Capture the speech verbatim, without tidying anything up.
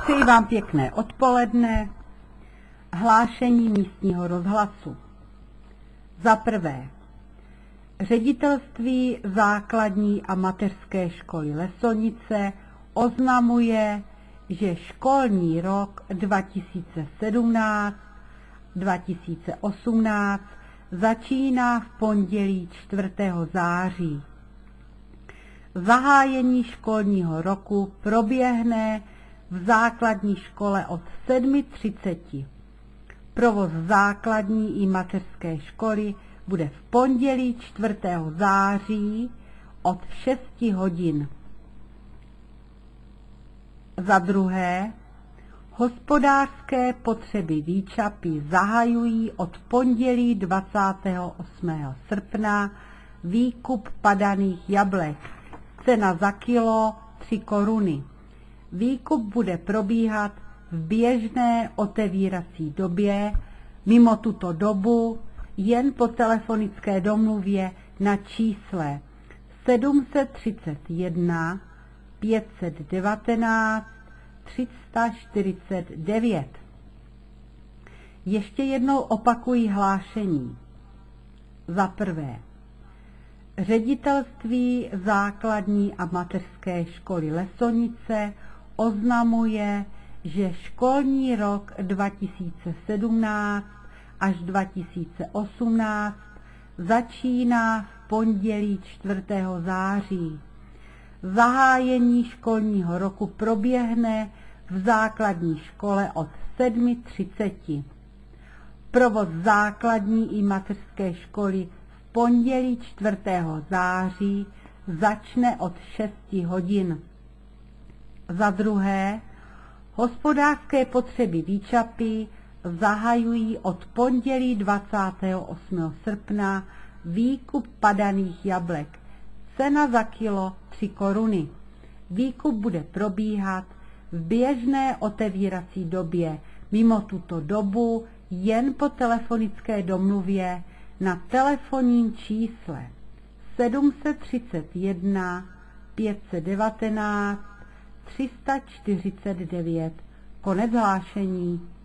Přeji vám pěkné odpoledne. Hlášení místního rozhlasu. Za prvé, Ředitelství základní a mateřské školy Lesonice oznamuje, že školní rok dva tisíce sedmnáct dva tisíce osmnáct začíná v pondělí čtvrtého září. Zahájení školního roku proběhne v základní škole od sedm třicet. Provoz základní i mateřské školy bude v pondělí čtvrtého září od šesti hodin. Za druhé, hospodářské potřeby Výčapy zahajují od pondělí dvacátého osmého srpna výkup padaných jablek. Cena za kilo tři koruny. Výkup bude probíhat v běžné otevírací době, mimo tuto dobu jen po telefonické domluvě na čísle sedm set třicet jedna pět set devatenáct tři sta čtyřicet devět. Ještě jednou opakuji hlášení. Za prvé, Ředitelství základní a mateřské školy Lesonice oznamuje, že školní rok dva tisíce sedmnáct až dva tisíce osmnáct začíná v pondělí čtvrtého září. Zahájení školního roku proběhne v základní škole od sedm třicet. Provoz základní i mateřské školy v pondělí čtvrtého září začne od šesti hodin. Za druhé, hospodářské potřeby Výčapy zahajují od pondělí dvacátého osmého srpna výkup padaných jablek. Cena za kilo tři koruny. Výkup bude probíhat v běžné otevírací době, mimo tuto dobu jen po telefonické domluvě na telefonním čísle sedm set třicet jedna pět set devatenáct tři sta čtyřicet devět. Konec hlášení.